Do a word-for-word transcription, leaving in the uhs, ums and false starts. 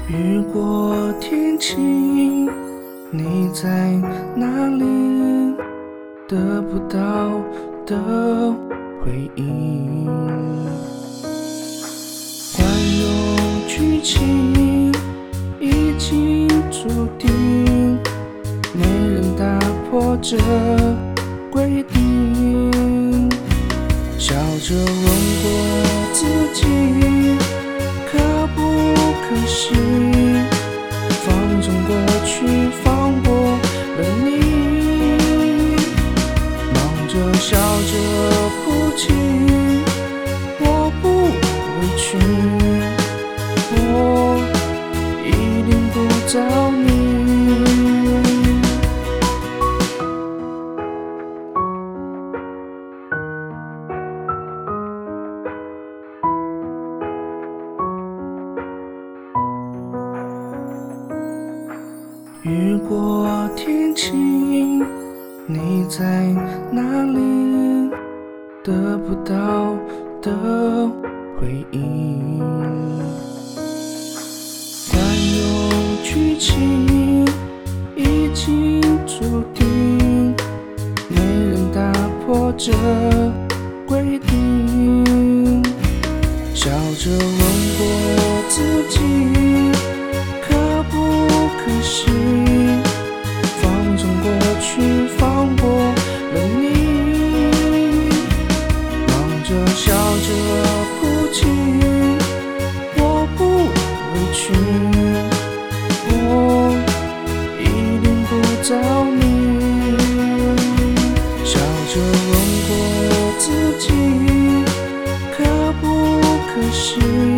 雨过天晴，你在哪里？得不到的回应。环游剧情已经注定，没人打破这规定。笑着问过自己，可不可惜放纵过去，放过了你？忙着笑着哭泣，我不委屈，我一定不找你。雨过天晴，你在哪里？得不到的回应。环游剧情已经注定，没人打破这规定。笑着问过自己，可不可惜放纵过去，放过了你？忙着笑着哭泣，我不委屈，我一定不找你。笑着问过自己，可不可惜